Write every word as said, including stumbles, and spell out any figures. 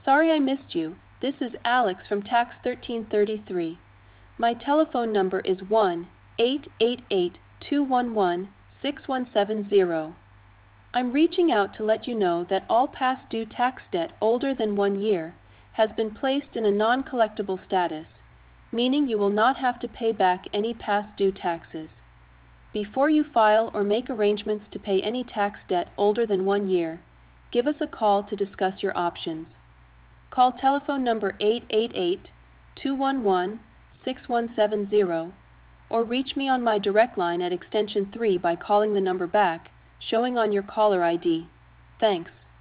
Sorry I missed you. This is Alex from Tax thirteen thirty-three. My telephone number is one eight eight eight, two one one, six one seven zero. I'm reaching out to let you know that all past due tax debt older than one year has been placed in a non-collectible status, meaning you will not have to pay back any past due taxes. Before you file or make arrangements to pay any tax debt older than one year, give us a call to discuss your options. Call telephone number eight eight eight, two one one, six one seven zero or reach me on my direct line at extension three by calling the number back, showing on your caller I D. Thanks.